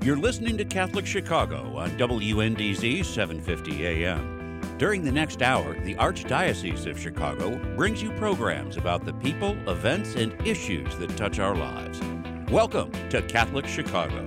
You're listening to Catholic Chicago on WNDZ 750 AM. During the next hour, the Archdiocese of Chicago brings you programs about the people, events, and issues that touch our lives. Welcome to Catholic Chicago.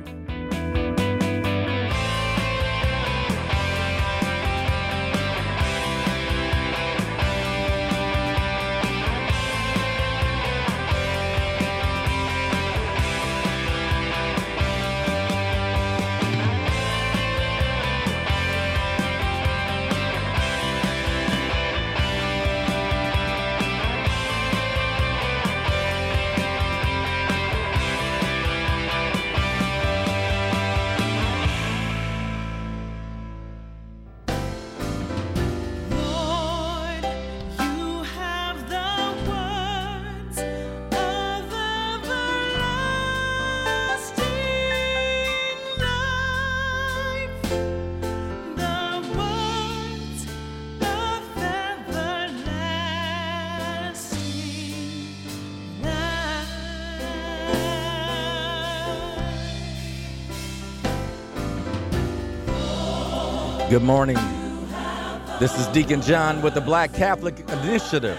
Good morning. This is Deacon John with the Black Catholic Initiative.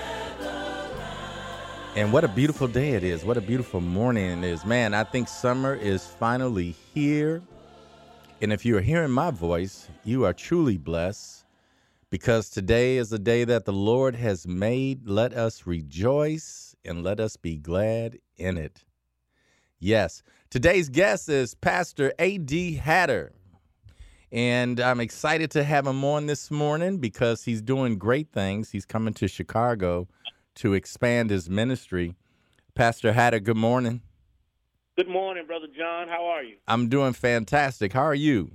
And what a beautiful day it is. What a beautiful morning it is. Man, I think summer is finally here. And if you are hearing my voice, you are truly blessed because today is the day that the Lord has made. Let us rejoice and let us be glad in it. Yes, today's guest is Pastor A.D. Hatter. And I'm excited to have him on this morning because he's doing great things. He's coming to Chicago to expand his ministry. Pastor Hatter, good morning. Good morning, Brother John. How are you? I'm doing fantastic. How are you?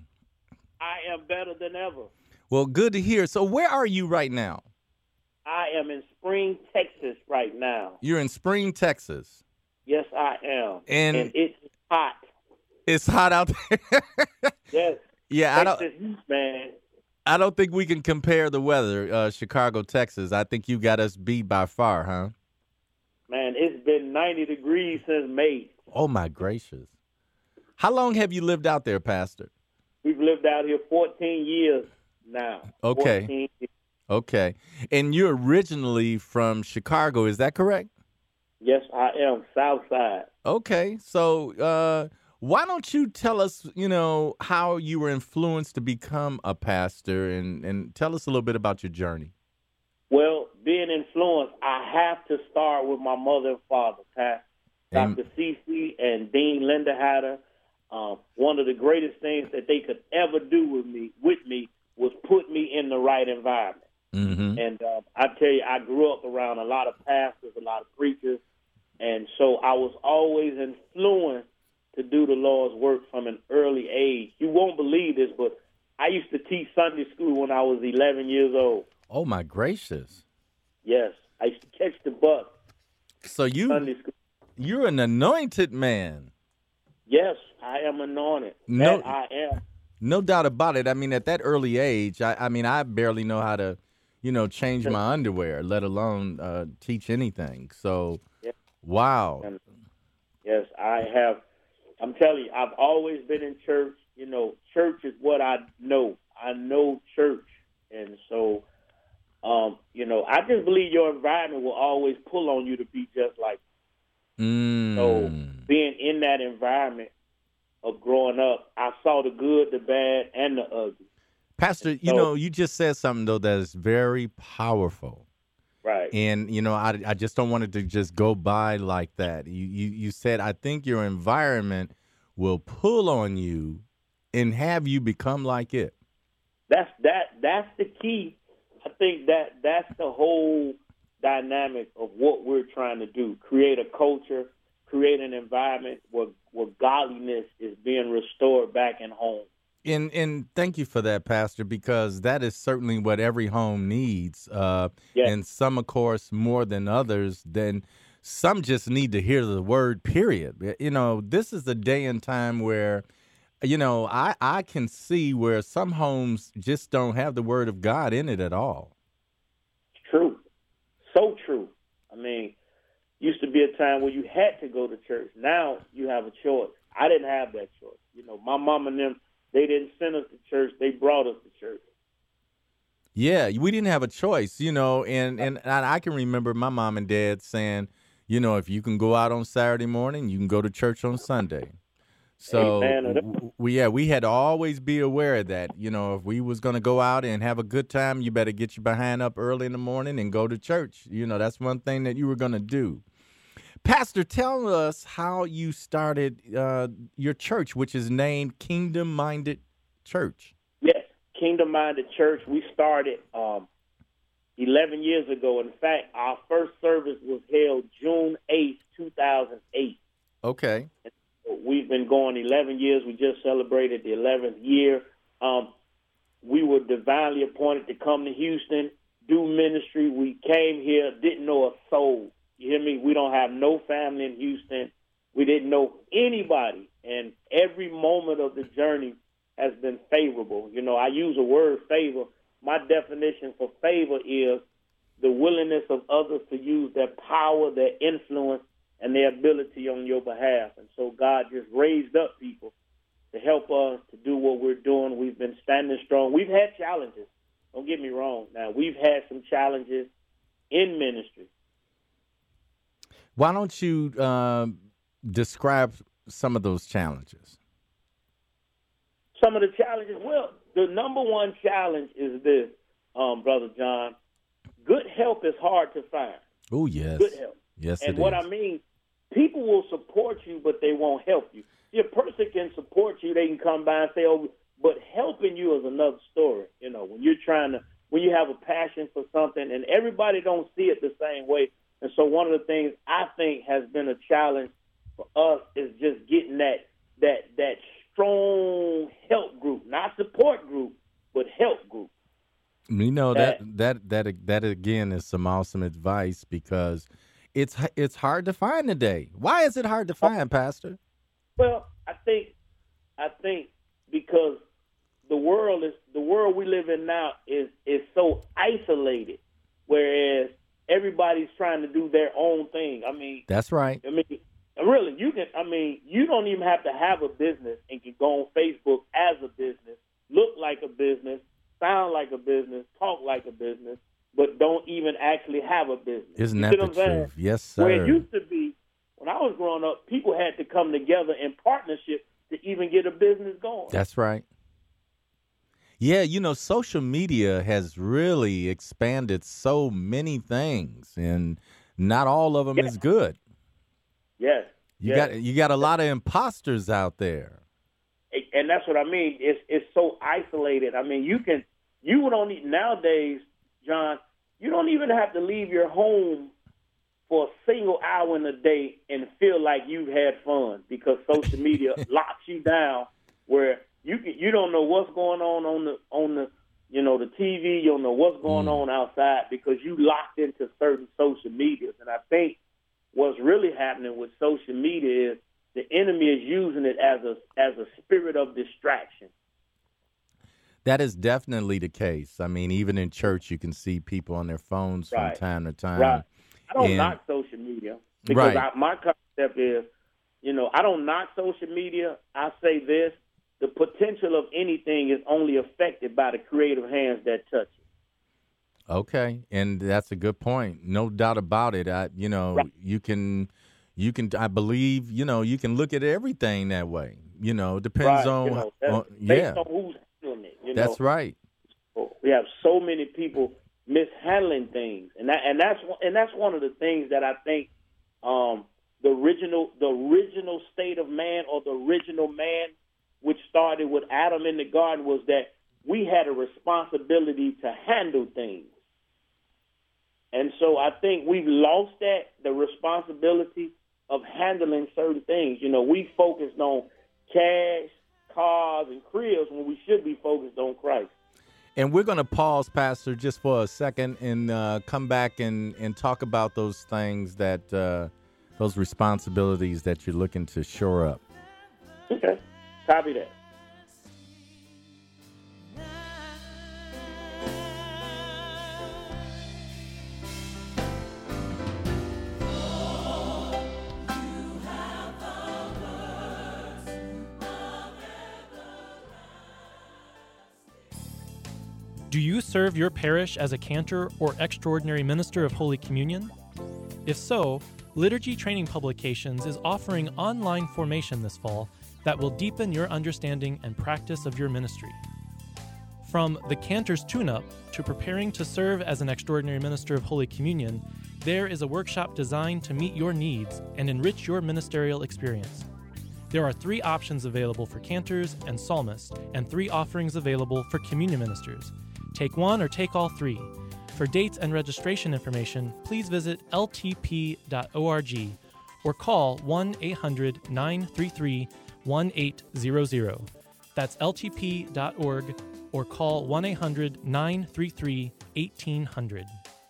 I am better than ever. Well, good to hear. So where are you right now? I am in Spring, Texas right now. You're in Spring, Texas. Yes, I am. And it's hot. It's hot out there? Yes. Yeah, Texas heat, man. I don't think we can compare the weather, Chicago, Texas. I think you got us beat by far, huh? Man, it's been 90 degrees since May. Oh, my gracious. How long have you lived out there, Pastor? We've lived out here 14 years now. Okay. 14 years. Okay. And you're originally from Chicago, is that correct? Yes, I am. South Side. Okay. So why don't you tell us, how you were influenced to become a pastor and tell us a little bit about your journey. Well, being influenced, I have to start with my mother and father, Pastor Dr. C.C. and Dean Linda Hatter. One of the greatest things that they could ever do with me was put me in the right environment. Mm-hmm. And I tell you, I grew up around a lot of pastors, a lot of preachers, and so I was always influenced to do the Lord's work from an early age. You won't believe this, but I used to teach Sunday school when I was 11 years old. Oh, my gracious. Yes, I used to catch the bus. So Sunday school. You're an anointed man. Yes, I am anointed. No, that I am. No doubt about it. I mean, at that early age, I barely know how to, change my underwear, let alone teach anything. So, yes. Wow. Yes, I have. I'm telling you, I've always been in church. Church is what I know. I know church. And so, I just believe your environment will always pull on you to be just like that. So being in that environment of growing up, I saw the good, the bad, and the ugly. Pastor, you just said something, though, that is very powerful. Right. And, I just don't want it to just go by like that. You said, I think your environment will pull on you and have you become like it. That's the key. I think that's the whole dynamic of what we're trying to do. Create a culture, create an environment where godliness is being restored back in home. And thank you for that, Pastor, because that is certainly what every home needs. Yes. And some, of course, more than others. Then some just need to hear the word, period. This is a day and time where, I can see where some homes just don't have the word of God in it at all. It's true. So true. I mean, used to be a time where you had to go to church. Now you have a choice. I didn't have that choice. You know, my mom and them, they didn't send us to church. They brought us to church. Yeah, we didn't have a choice, you know, and I can remember my mom and dad saying, you know, if you can go out on Saturday morning, you can go to church on Sunday. So we had to always be aware of that. You know, if we was going to go out and have a good time, you better get your behind up early in the morning and go to church. You know, that's one thing that you were going to do. Pastor, tell us how you started your church, which is named Kingdom Minded Church. Yes, Kingdom Minded Church. We started 11 years ago. In fact, our first service was held June 8th, 2008. Okay. We've been going 11 years. We just celebrated the 11th year. We were divinely appointed to come to Houston, do ministry. We came here, didn't know a soul. You hear me? We don't have no family in Houston. We didn't know anybody. And every moment of the journey has been favorable. You know, I use the word favor. My definition for favor is the willingness of others to use their power, their influence, and their ability on your behalf. And so God just raised up people to help us to do what we're doing. We've been standing strong. We've had challenges. Don't get me wrong. Now, we've had some challenges in ministry. Why don't you describe some of those challenges? Some of the challenges, well, the number one challenge is this, Brother John. Good help is hard to find. Oh, yes. Good help. Yes, and what I mean, people will support you, but they won't help you. See, a person can support you, they can come by and say, oh, but helping you is another story. You know, when when you have a passion for something, and everybody don't see it the same way. And so one of the things I think has been a challenge for us is just getting that strong help group, not support group, but help group. You know, that again is some awesome advice, because it's hard to find today. Why is it hard to find, Pastor? Well, I think because the world we live in now is so isolated, whereas everybody's trying to do their own thing. I mean, that's right. I mean, really, you don't even have to have a business and can go on Facebook as a business, look like a business, sound like a business, talk like a business, but don't even actually have a business. Isn't that the truth? Yes, sir. Where it used to be, when I was growing up, people had to come together in partnership to even get a business going. That's right. Yeah, you know, social media has really expanded so many things, and not all of them is good. Yes. You got a lot of imposters out there. And that's what I mean. It's so isolated. I mean, you don't need, nowadays, John, you don't even have to leave your home for a single hour in a day and feel like you've had fun, because social media locks you down where you don't know what's going on the the TV. You don't know what's going on outside because you locked into certain social medias. And I think what's really happening with social media is the enemy is using it as a spirit of distraction. That is definitely the case. I mean, even in church, you can see people on their phones from time to time. Right. I don't knock social media because my concept is, I don't knock social media. I say this: the potential of anything is only affected by the creative hands that touch it. Okay, and that's a good point. No doubt about it. You can, I believe, you can look at everything that way. Depends on, based on who's handling it. That's right. We have so many people mishandling things, and that's one of the things that I think the original state of man, or the original man, which started with Adam in the garden, was that we had a responsibility to handle things. And so I think we've lost the responsibility of handling certain things. We focused on cash, cars, and cribs when we should be focused on Christ. And we're going to pause, Pastor, just for a second and come back and talk about those things that, those responsibilities that you're looking to shore up. Okay. Copy that. Do you serve your parish as a cantor or extraordinary minister of Holy Communion? If so, Liturgy Training Publications is offering online formation this fall that will deepen your understanding and practice of your ministry. From the Cantor's Tune-Up to preparing to serve as an extraordinary minister of Holy Communion, there is a workshop designed to meet your needs and enrich your ministerial experience. There are 3 options available for cantors and psalmists, and 3 offerings available for communion ministers. Take one or take all 3. For dates and registration information, please visit ltp.org or call 1-800-933-1800. That's ltp.org or call 1-800-933-1800.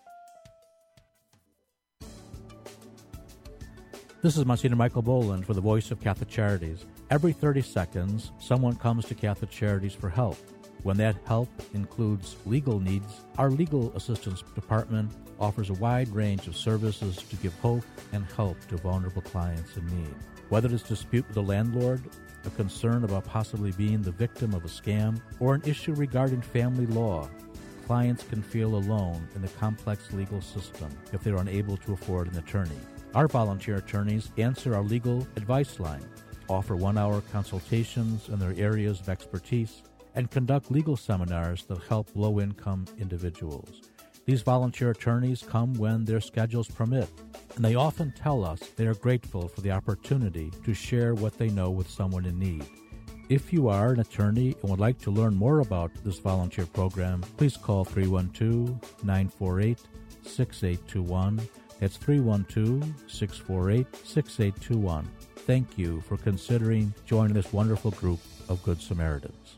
This is Monsignor Michael Boland for the Voice of Catholic Charities. Every 30 seconds, someone comes to Catholic Charities for help. When that help includes legal needs, our Legal Assistance Department offers a wide range of services to give hope and help to vulnerable clients in need. Whether it's a dispute with a landlord, a concern about possibly being the victim of a scam, or an issue regarding family law, clients can feel alone in the complex legal system if they're unable to afford an attorney. Our volunteer attorneys answer our legal advice line, offer 1-hour consultations in their areas of expertise, and conduct legal seminars that help low-income individuals. These volunteer attorneys come when their schedules permit, and they often tell us they are grateful for the opportunity to share what they know with someone in need. If you are an attorney and would like to learn more about this volunteer program, please call 312-948-6821. That's 312-648-6821. Thank you for considering joining this wonderful group of Good Samaritans.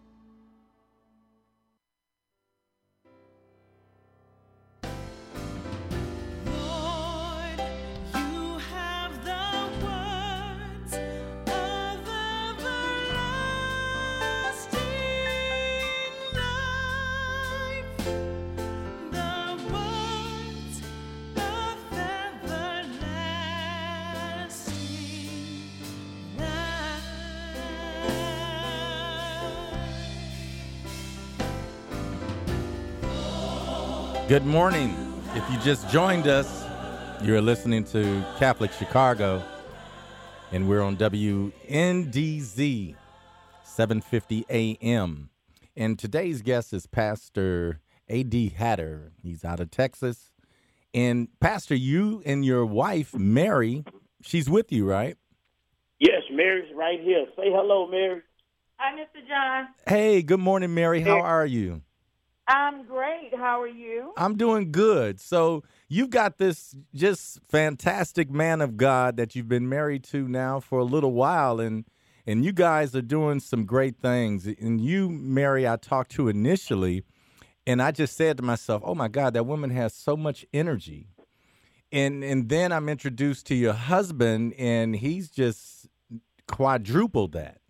Good morning. If you just joined us, you're listening to Catholic Chicago, and we're on WNDZ 750 AM. And today's guest is Pastor A.D. Hatter. He's out of Texas. And Pastor, you and your wife, Mary, she's with you, right? Yes, Mary's right here. Say hello, Mary. Hi, Mr. John. Hey, good morning, Mary. How are you? I'm great. How are you? I'm doing good. So you've got this just fantastic man of God that you've been married to now for a little while, and you guys are doing some great things. And you, Mary, I talked to initially, and I just said to myself, oh, my God, that woman has so much energy. And then I'm introduced to your husband, and he's just quadrupled that.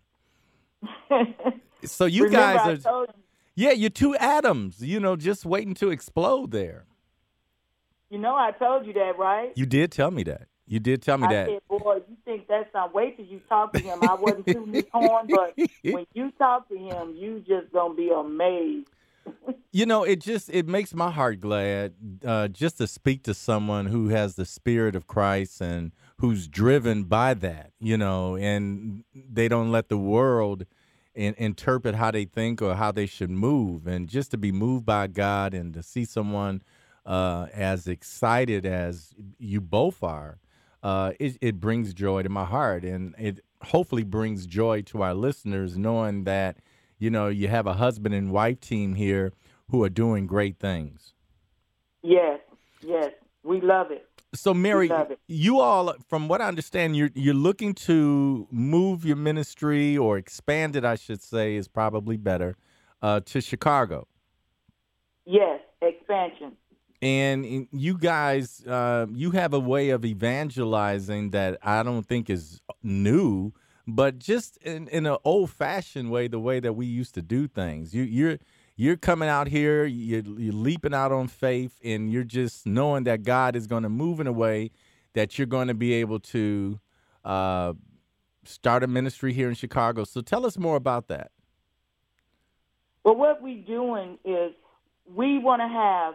So you guys are... Yeah, you're two atoms, just waiting to explode there. I told you that, right? You did tell me that. I said, boy, you think that's not, wait till you talk to him. I wasn't tooting his horn, but when you talk to him, you just going to be amazed. It makes my heart glad just to speak to someone who has the Spirit of Christ and who's driven by that, and they don't let the world interpret how they think or how they should move, and just to be moved by God and to see someone as excited as you both are, it brings joy to my heart, and it hopefully brings joy to our listeners knowing that, you have a husband and wife team here who are doing great things. Yes, we love it. So, Mary, you all, from what I understand, you're looking to move your ministry, or expand it, I should say, is probably better, to Chicago. Yes, expansion. And you guys, you have a way of evangelizing that I don't think is new, but just in an old-fashioned way, the way that we used to do things. You're coming out here, you're leaping out on faith, and you're just knowing that God is going to move in a way that you're going to be able to start a ministry here in Chicago. So tell us more about that. Well, what we're doing is we want to have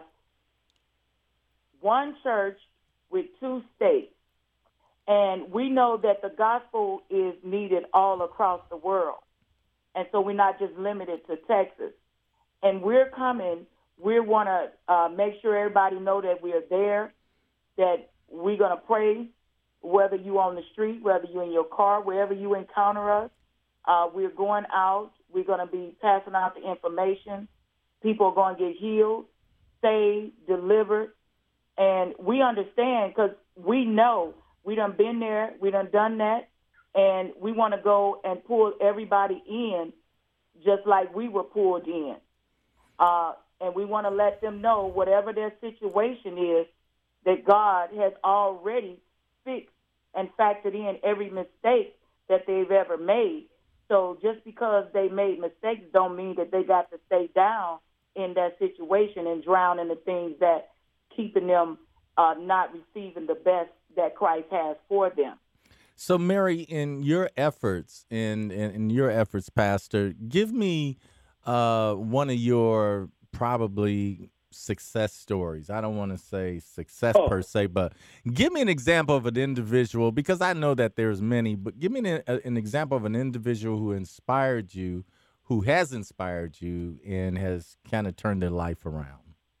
one church with 2 states. And we know that the gospel is needed all across the world. And so we're not just limited to Texas. And we're coming. We want to make sure everybody know that we are there, that we're going to pray, whether you're on the street, whether you're in your car, wherever you encounter us. We're going out. We're going to be passing out the information. People are going to get healed, saved, delivered. And we understand because we know we done been there, we done that, and we want to go and pull everybody in just like we were pulled in. And we want to let them know whatever their situation is, that God has already fixed and factored in every mistake that they've ever made. So just because they made mistakes don't mean that they got to stay down in that situation and drown in the things that keeping them not receiving the best that Christ has for them. So, Mary, in your efforts, in your efforts, Pastor, give me one of your probably success stories. I don't want to say success per se, but give me an example of an individual, because I know that there's many, but give me an example of an individual who inspired you, who has inspired you, and has kind of turned their life around.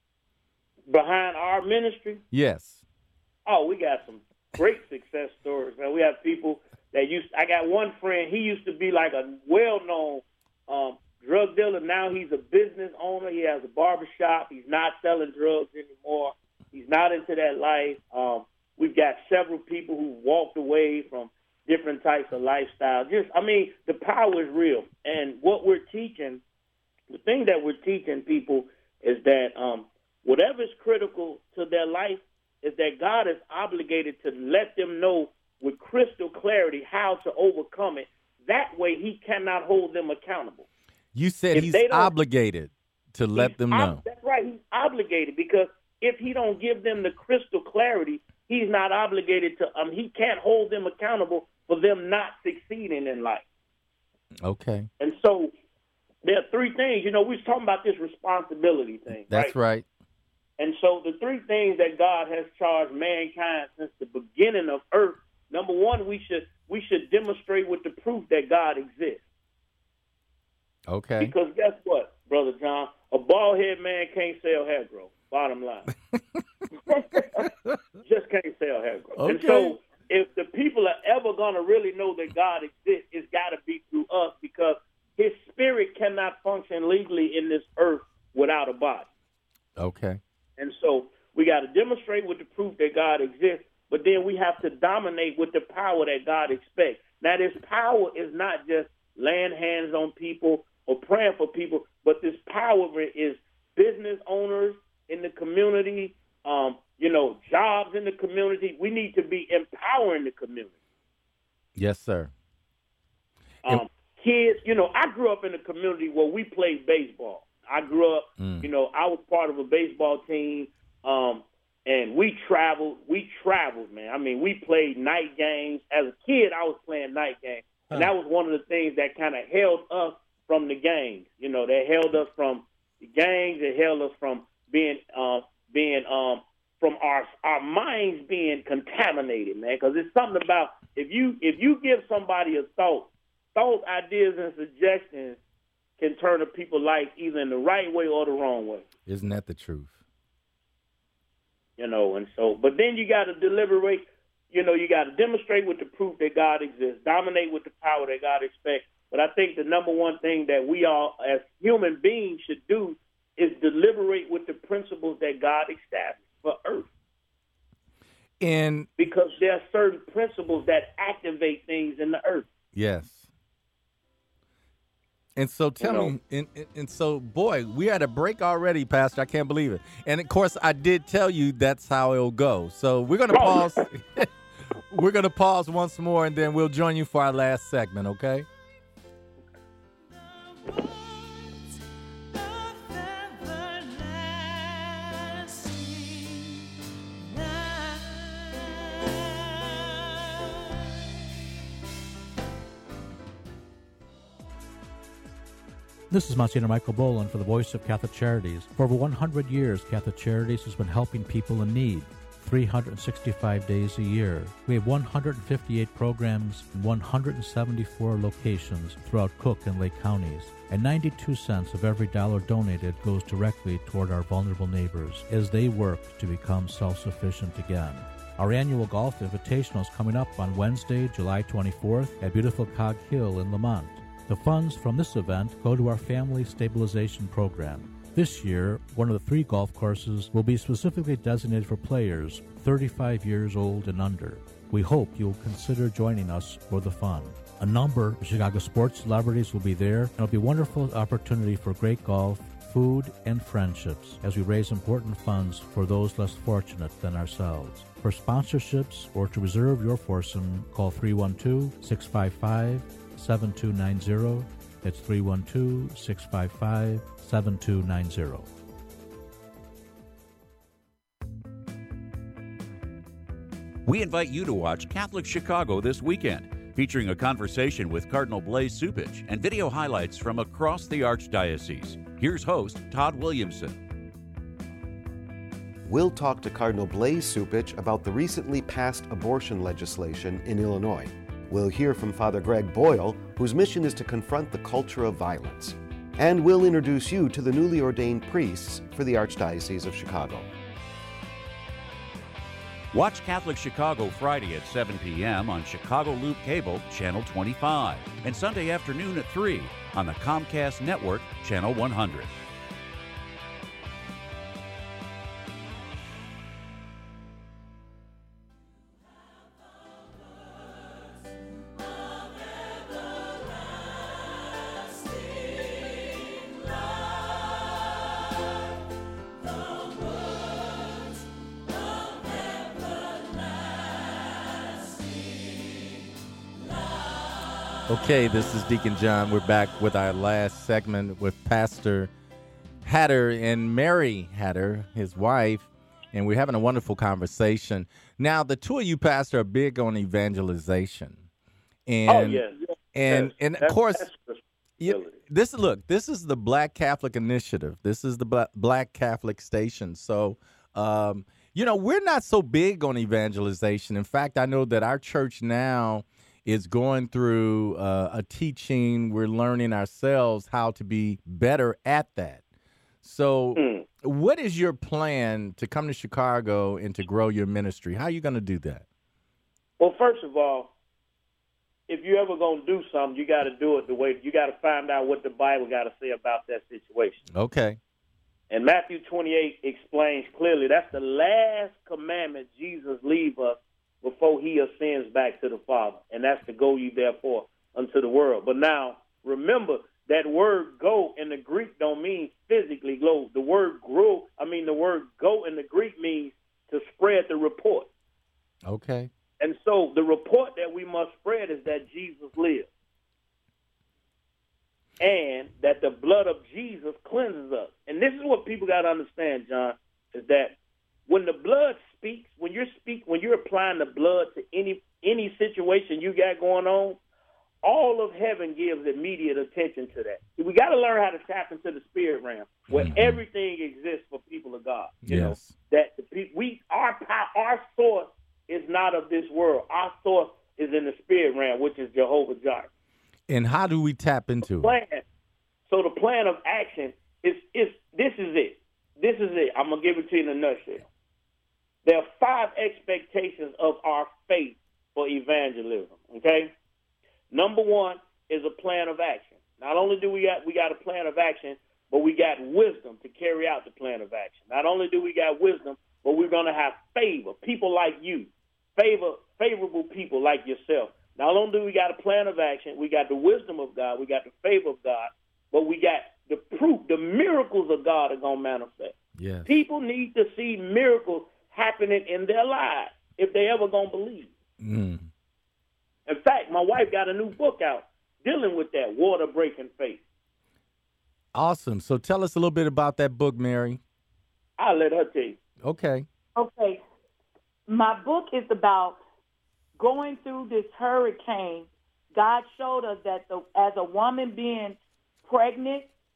Behind our ministry? Yes. Oh, we got some great success stories, man. We have people that I got one friend, he used to be like a well-known drug dealer. Now he's a business owner. He has a barbershop. He's not selling drugs anymore. He's not into that life. We've got several people who walked away from different types of lifestyle. The power is real. And what we're teaching, the thing that we're teaching people is that whatever is critical to their life is that God is obligated to let them know with crystal clarity how to overcome it. That way he cannot hold them accountable. You said he's obligated to let them know. That's right. He's obligated, because if he don't give them the crystal clarity, he's not obligated to. He can't hold them accountable for them not succeeding in life. Okay. And so there are 3 things. We was talking about this responsibility thing. That's right. And so the 3 things that God has charged mankind since the beginning of earth. Number 1, we should demonstrate with the proof that God exists. Okay. Because guess what, Brother John? A bald-headed man can't sell hair growth, bottom line. Just can't sell hair growth. Okay. And so if the people are ever going to really know that God exists, it's got to be through us, because his spirit cannot function legally in this earth without a body. Okay. And so we got to demonstrate with the proof that God exists, but then we have to dominate with the power that God expects. Now, this power is not just laying hands on people or praying for people, but this power is business owners in the community, jobs in the community. We need to be empowering the community. Yes, sir. Kids, I grew up in a community where we played baseball. I grew up, I was part of a baseball team, and we traveled, man. I mean, we played night games. As a kid, I was playing night games. And that was one of the things that kind of held us from the gangs. They held us from the gangs. It held us from being from our minds being contaminated, man. Because it's something about if you give somebody a thought, ideas, and suggestions can turn a people's life either in the right way or the wrong way. Isn't that the truth? And so, but then you got to deliberate. You got to demonstrate with the proof that God exists, dominate with the power that God expects. But I think the number one thing that we all as human beings should do is deliberate with the principles that God established for earth. And because there are certain principles that activate things in the earth. Yes. And so tell me, and so, boy, we had a break already, Pastor. I can't believe it. And, of course, I did tell you that's how it'll go. So we're going to pause. We're going to pause once more, and then we'll join you for our last segment, okay? This is Monsignor Michael Boland for the Voice of Catholic Charities. For over 100 years, Catholic Charities has been helping people in need, 365 days a year. We have 158 programs in 174 locations throughout Cook and Lake counties, and 92 cents of every dollar donated goes directly toward our vulnerable neighbors as they work to become self-sufficient again. Our annual golf invitational is coming up on Wednesday, July 24th at beautiful Cog Hill in Lamont. The funds from this event go to our family stabilization program. This year, one of the 3 golf courses will be specifically designated for players 35 years old and under. We hope you'll consider joining us for the fun. A number of Chicago sports celebrities will be there, and it'll be a wonderful opportunity for great golf, food, and friendships as we raise important funds for those less fortunate than ourselves. For sponsorships or to reserve your foursome, call 312-655-7290. It's 312-655-7290. We invite you to watch Catholic Chicago this weekend, featuring a conversation with Cardinal Blaise Cupich and video highlights from across the Archdiocese. Here's host Todd Williamson. We'll talk to Cardinal Blaise Cupich about the recently passed abortion legislation in Illinois. We'll hear from Father Greg Boyle, whose mission is to confront the culture of violence. And we'll introduce you to the newly ordained priests for the Archdiocese of Chicago. Watch Catholic Chicago Friday at 7 p.m. on Chicago Loop Cable, Channel 25, and Sunday afternoon at 3 on the Comcast Network, Channel 100. Okay, this is Deacon John. We're back with our last segment with Pastor Hatter and Mary Hatter, his wife, and we're having a wonderful conversation. Now, the two of you, Pastor, are big on evangelization. And, yes. And of course, this this is the Black Catholic Initiative. This is the Black Catholic Station. So, we're not so big on evangelization. In fact, I know that our church now is going through a teaching. We're learning ourselves how to be better at that. So what is your plan to come to Chicago and to grow your ministry? How are you going to do that? Well, first of all, if you ever going to do something, you got to do it the way, you got to find out what the Bible got to say about that situation. Okay. And Matthew 28 explains clearly that's the last commandment Jesus leaves us before he ascends back to the Father, and that's to go ye therefore unto the world. But now, remember, that word go in the Greek don't mean physically go. The word go in the Greek means to spread the report. Okay. And so the report that we must spread is that Jesus lives, and that the blood of Jesus cleanses us. And this is what people got to understand, John, is that when the blood speaks, when you're applying the blood to any situation you got going on, all of heaven gives immediate attention to that. We got to learn how to tap into the spirit realm where everything exists for people of God. You know that our source is not of this world. Our source is in the spirit realm, which is Jehovah Jireh. And how do we tap into it? So the plan of action is this is it. This is it. I'm gonna give it to you in a nutshell. There are 5 expectations of our faith for evangelism, okay? Number 1 is a plan of action. Not only do we got a plan of action, but we got wisdom to carry out the plan of action. Not only do we got wisdom, but we're going to have favor, people like you, favorable people like yourself. Not only do we got a plan of action, we got the wisdom of God, we got the favor of God, but we got the proof, the miracles of God are going to manifest. Yes. People need to see miracles happening in their lives if they ever going to believe. In fact, my wife got a new book out dealing with that, Water Breaking Faith. Awesome. So tell us a little bit about that book, Mary. I'll let her tell you. Okay. My book is about going through this hurricane. God showed us that as a woman being pregnant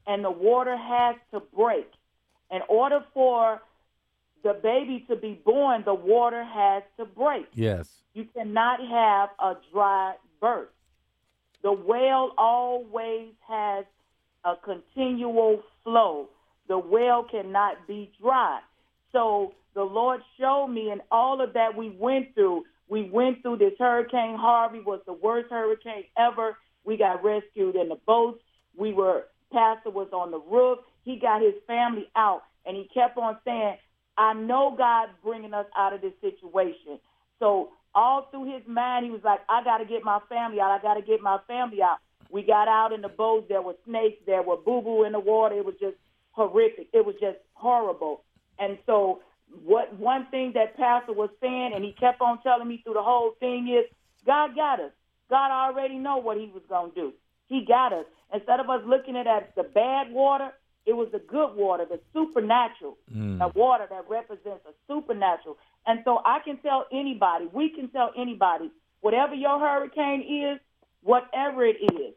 and the water has to break. In order for the baby to be born, the water has to break. Yes. You cannot have a dry birth. The well always has a continual flow. The well cannot be dry. So the Lord showed me, and all of that we went through this Hurricane Harvey was the worst hurricane ever. We got rescued in the boats. Pastor was on the roof. He got his family out, and he kept on saying, I know God's bringing us out of this situation. So all through his mind, he was like, I got to get my family out. I got to get my family out. We got out in the boats. There were snakes. There were boo-boo in the water. It was just horrific. It was just horrible. And so one thing that Pastor was saying, and he kept on telling me through the whole thing, is God got us. God already know what he was going to do. He got us. Instead of us looking at it as the bad water, it was the good water, the supernatural, the water that represents a supernatural. And so I can tell anybody, we can tell anybody, whatever your hurricane is, whatever it is,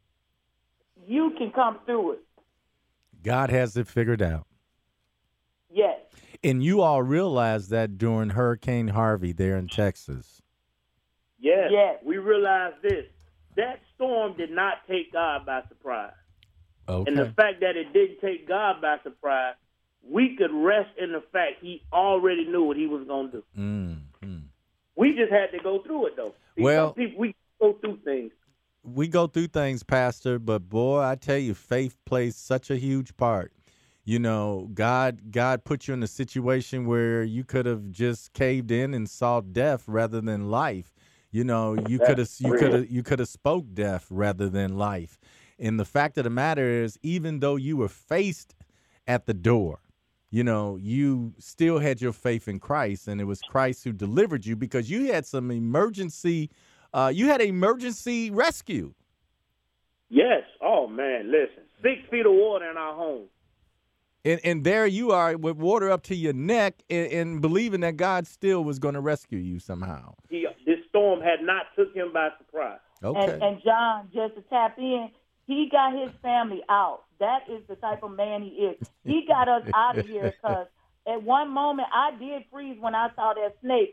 you can come through it. God has it figured out. Yes. And you all realized that during Hurricane Harvey there in Texas. Yes. Yes. We realized this. That storm did not take God by surprise. Okay. And the fact that it didn't take God by surprise, we could rest in the fact he already knew what he was going to do. Mm-hmm. We just had to go through it, though. Well, we go through things. We go through things, Pastor, but boy, I tell you, faith plays such a huge part. You know, God put you in a situation where you could have just caved in and saw death rather than life. You know, you could have spoke death rather than life. And the fact of the matter is, even though you were faced at the door, you know, you still had your faith in Christ, and it was Christ who delivered you because you had some emergency. You had an emergency rescue. Yes. Oh man, listen, 6 feet of water in our home. And there you are with water up to your neck and believing that God still was going to rescue you somehow. This storm had not took him by surprise. Okay. And John, just to tap in, he got his family out. That is the type of man he is. He got us out of here because at one moment I did freeze when I saw that snake.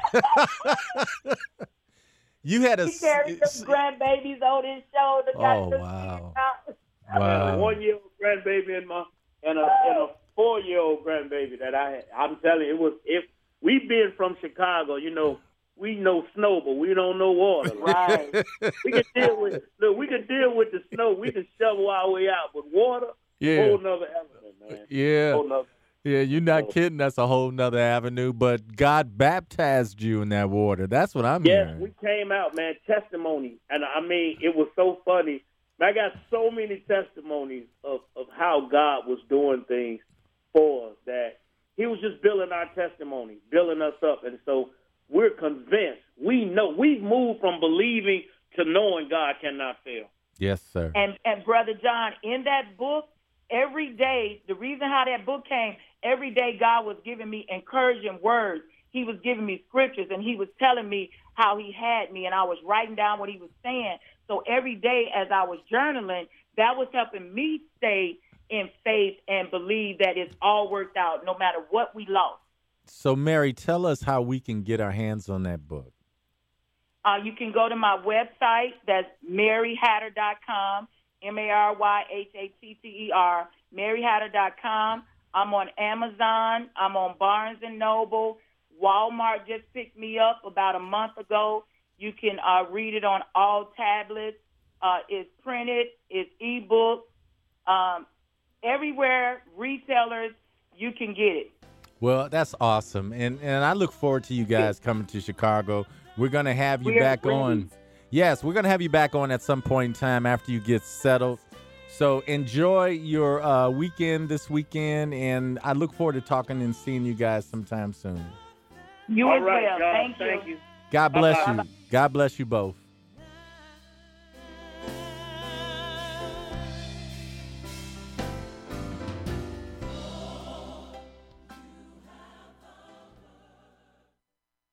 You had a... He carried some grandbabies on his shoulder. Oh, wow. Wow. A 1-year-old grandbaby and a 4-year-old grandbaby that I had. I'm telling you, if we been from Chicago, you know, we know snow, but we don't know water. Right. We can deal with the snow. We can shovel our way out, but water, whole nother avenue, man. Yeah. Yeah, you're not kidding. That's a whole nother avenue. But God baptized you in that water. That's what I'm hearing. Yes, we came out, man, testimony. And I mean, it was so funny. I got so many testimonies of how God was doing things for us that he was just building our testimony, building us up. And so we're convinced. We know. We've moved from believing to knowing God cannot fail. Yes, sir. And Brother John, in that book, every day, the reason how that book came, every day God was giving me encouraging words. He was giving me scriptures, and he was telling me how he had me, and I was writing down what he was saying. So every day as I was journaling, that was helping me stay in faith and believe that it's all worked out no matter what we lost. So, Mary, tell us how we can get our hands on that book. You can go to my website. That's maryhatter.com, MaryHatter, maryhatter.com. I'm on Amazon. I'm on Barnes & Noble. Walmart just picked me up about a month ago. You can read it on all tablets. It's printed. It's ebook. Everywhere, retailers, you can get it. Well, that's awesome. And I look forward to you guys coming to Chicago. We're going to have you back on. Yes, we're going to have you back on at some point in time after you get settled. So enjoy your weekend this weekend, and I look forward to talking and seeing you guys sometime soon. You All as right, well. God, Thank you. you. God bless you. God bless you both.